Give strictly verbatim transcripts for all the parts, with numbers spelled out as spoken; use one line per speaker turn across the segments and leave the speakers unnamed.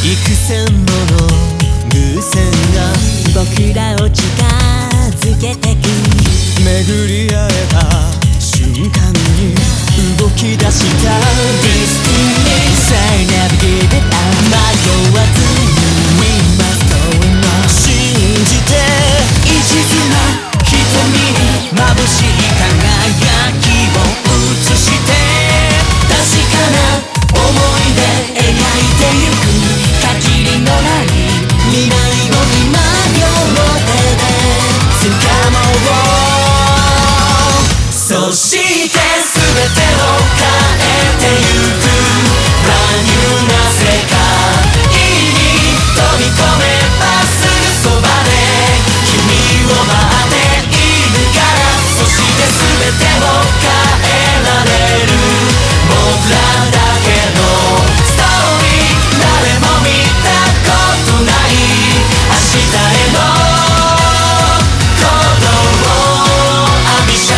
幾千もの偶然が僕らを近づけてく。巡り会えた瞬間に動き出した Destiny Say never give it up 迷わずに We must go on 信じて一途な瞳に眩しい輝きを映して確かな想いで描いてゆく限りのない未来を今両手で掴もう。そして全てを変えてゆく Brand new な世界に飛び込めばすぐそばで君を待っているから。そして全てを変えられる僕らだけのストーリー。誰も見たことない明日への鼓動を浴びシャ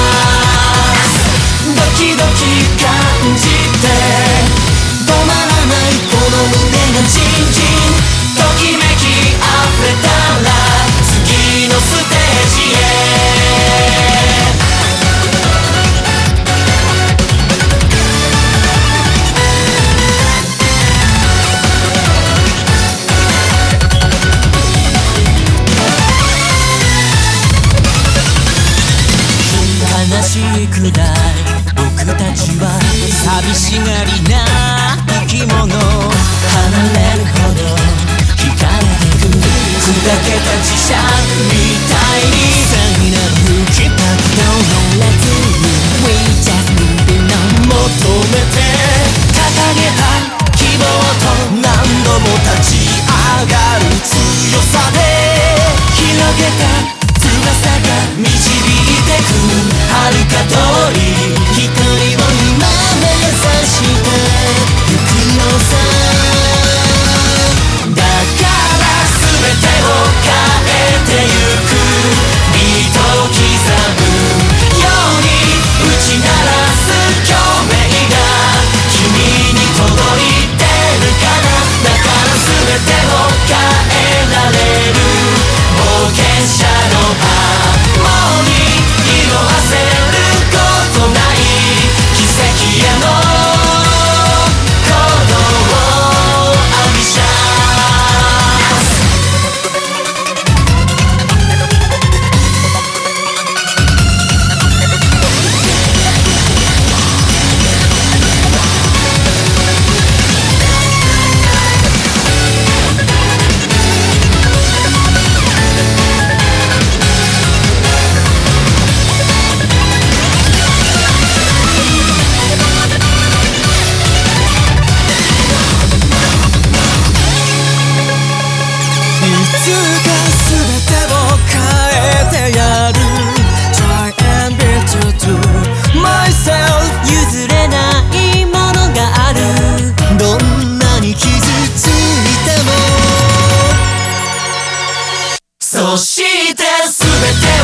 ス。ドキドキ感じて止まらないこの胸がチンチンときめき溢れたら次のステージへ。悲しいくらい僕たちは寂しがりな生き物。離れるほど惹かれてく砕けた磁石みたいに才なる吹きパッド乗らずに We just moving on 求めて掲げた希望と何度も立ち上がる強さで広げた翼が導いてく遥か遠い光を今目指してゆくのさ。だから全てを変えてゆくビートを刻むように打ち鳴らす共鳴が君に届いてるから。だから全てを変えられる冒険者のハーモニー色あせることない奇跡への鼓動を浴びシャス。いつか全てを変えてやる Try and be true to myself 譲れないものがあるどんなに傷ついても。そして全て